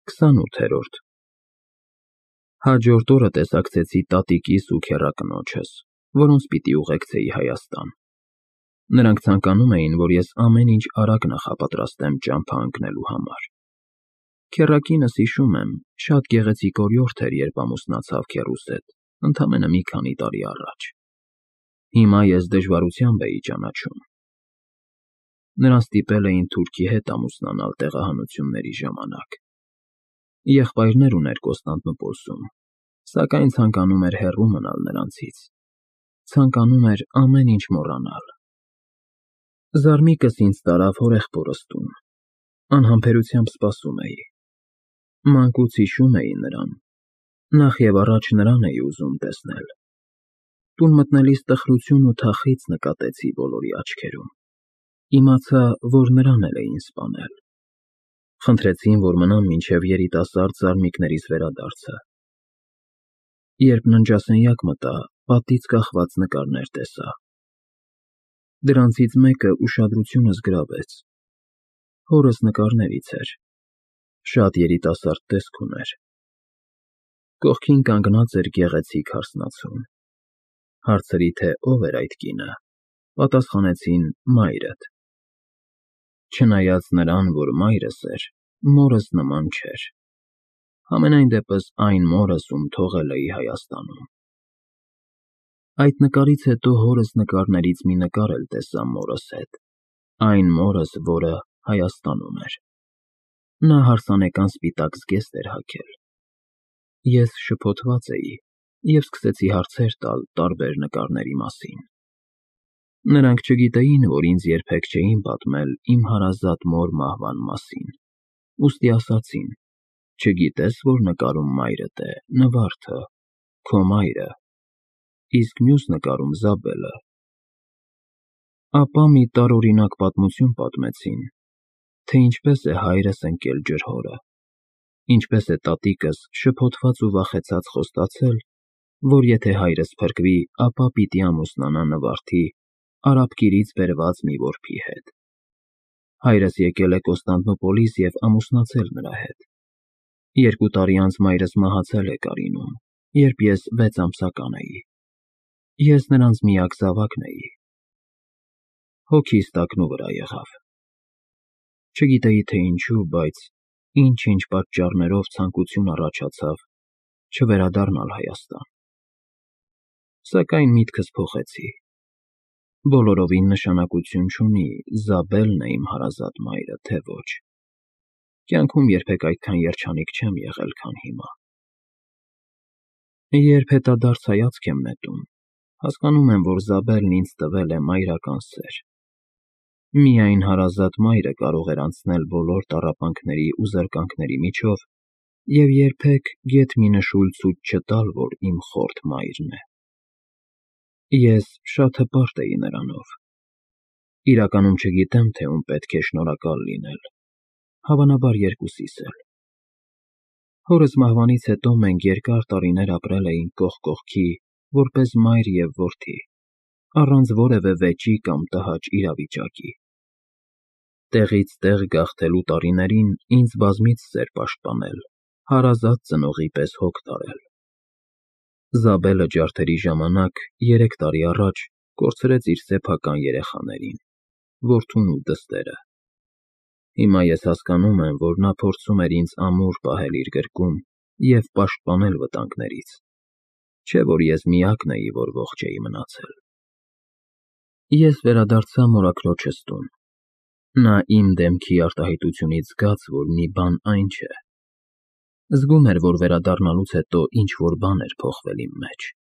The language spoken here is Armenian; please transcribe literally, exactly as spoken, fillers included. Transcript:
Քսանութերորդ Հաջորդ օրը տեսակցեցի տատիկիս ու քեռակնոջս, որոնց պիտի ուղեկցեի Հայաստան։ Նրանք ցանկանում էին, որ ես ամեն ինչ արագ նախապատրաստեմ ճամփա ընկնելու համար։ Քեռակինս, հիշում եմ, շատ գեղեցիկ օրիորդ էր, երբ ամուսնացավ քեռուս հետ, ընդամենը մի քանի տարի առաջ։ Հիմա ես դժվարությամբ էի ճանաչում։ Նրան ստիպել էին թուրքի հետ ամուսնանալ տեղահանությունների ժամանակ։ Եղբայրներ ուներ Կոստանդնուպոլսում, սակայն ցանկանում էր հեռու մնալ նրանցից, ցանկանում էր ամեն ինչ մոռանալ։ Զարմիկս ինձ տարավ հորեղբորս տուն, անհամբերությամբ սպասում էի։ Մանկուց հիշում էի նրան, նախ և առաջ նրան էի ուզում տեսնել։ Տուն մտնելիս տխրություն ու թախիծ նկատեցի բոլորի աչքերում, իմացա, որ նրան էլ էին սպանել։ Խնդրեցին, որ մնամ մինչև երիտասարդ զարմիկներիս վերադարձը։ Երբ ննջասենյակ մտա, պատից կախված նկարներ տեսա։ Դրանցից մեկը ուշադրությունս գրավեց։ Հորս նկարներից էր, շատ երիտասարդ տեսք ուներ։ Կողքին կանգնած էր գեղեցիկ հարսնացուն։ Հարցրի, թե ով էր այդ կինը, պատասխանեցին՝ մայրդ։ Չնայած նրան, որ մայրս էր, մորս նման չէր։ Համենայն դեպս այն մորս, ում թողել էի Հայաստանում։ Այդ նկարից հետո հորս նկարներից մի նկար էլ տեսա մորս հետ, այն մորս, որը Հայաստանում էր։ Նա հարսանեկան սպիտակ զգեստ էր հագել։ Ես շփոթված էի և սկսեցի հարցեր տալ տարբեր նկարների մասին։ Նրանք չգիտեին, որ ինձ երբեք չէին պատմել իմ հարազատ մոր մահվան մասին, ուստի ասացին. չգիտե՞ս, որ նկարում մայրդ է, Նվարդը, քո մայրը, իսկ մյուս նկարում Զաբելը։ Ապա մի տարօրինակ պատմություն պատմեցին, թե ինչպես է հայրս ընկել ջրհորը, ինչպես է տատիկս շփոթված ու վախեցած խոստացել, որ եթե հայրս փրկվի, ապա պիտի ամուսնանա Նվարդի Արաբկիրից բերված մի որբի հետ։ Հայրս եկել է Կոստանդնուպոլիս և ամուսնացել նրա հետ։ Երկու տարի անց մայրս մահացել է Կարինում, երբ ես վեց ամսական էի։ Ես նրանց միակ զավակն էի։ Հոգիս տակնուվրա եղավ։ Չգիտեի, թե ինչու, բայց ինչ-ինչ պատճառներով ցանկություն առաջացավ չվերադառնալ Հայաստան։ Սակայն միտքս փոխեցի։ Բոլորովին նշանակություն չունի՝ Զաբելն է իմ հարազատ մայրը, թե ոչ։ Կյանքում երբեք այդքան երջանիկ չեմ եղել, քան հիմա։ Երբ հետադարձ հայացք եմ նետում, հասկանում եմ, որ Զաբելն ինձ տվել է մայրական սեր։ Միայն հարազատ մայրը կարող էր անցնել բոլոր տառապանքների ու զրկանքների միջով և երբեք գեթ մի նշույլ ցույց չտալ, որ իմ խորթ մայրն է։ Ես շատ հպարտ էի նրանով։ Իրականում չգիտեմ, թե ում պետք է շնորհակալ լինել, հավանաբար երկուսիս էլ։ Հորս մահվանից հետո մենք երկար տարիներ ապրել էինք կողք կողքի, որպես մայր և որդի, առանց որևէ վեճի կամ տհաճ իրավիճակի։ Տեղից տեղ գաղթելու տարիներին ինձ բազմիցս էր պաշտպանել, հարազատ ծնողի պես հոգ տարել։ Զաբելը ջարդերի ժամանակ, երեք տարի առաջ, կորցրեց իր սեփական երեխաներին՝ որդուն ու դստերը։ Հիմա ես հասկանում եմ, որ նա փորձում էր ինձ ամուր պահել իր գրկում և պաշտպանել վտանգներից, չէ՞ որ ես միակն էի, որ ողջ էի մնացել։ Ես վերադարձա մորաքրոջս տուն։ Նա իմ դեմքի արտահայտությունից զգաց, որ մի բան այն չէ։ Զգում էր, որ վերադառնալուց հետո ինչ֊որ բան էր փոխվել իմ մեջ։